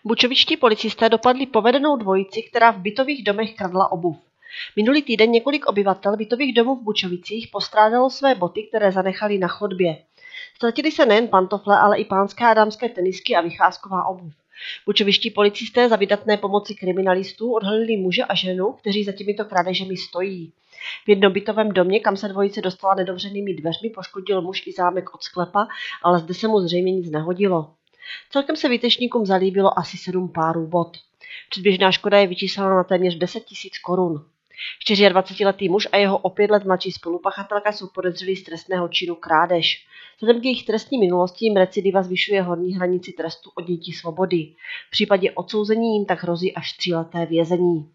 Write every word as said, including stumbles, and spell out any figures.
Bučovičtí policisté dopadli povedenou dvojici, která v bytových domech kradla obuv. Minulý týden několik obyvatel bytových domů v Bučovicích postrádalo své boty, které zanechali na chodbě. Ztratili se nejen pantofle, ale i pánské a dámské tenisky a vycházková obuv. Bučoviští policisté za vydatné pomoci kriminalistů odhalili muže a ženu, kteří za těmito krádežemi stojí. V jednom bytovém domě, kam se dvojice dostala nedovřenými dveřmi, poškodil muž i zámek od sklepa, ale zde se mu zřejmě nic nehodilo. Celkem se výtečníkům zalíbilo asi sedm párů bot. Předběžná škoda je vyčíslena na téměř deset tisíc korun. dvacetičtyřletý muž a jeho o pět let mladší spolupachatelka jsou podezřelí z trestného činu krádež. Vzhledem k jejich trestní minulosti jim recidiva zvyšuje horní hranici trestu odnětí svobody. V případě odsouzení jim tak hrozí až tříleté vězení.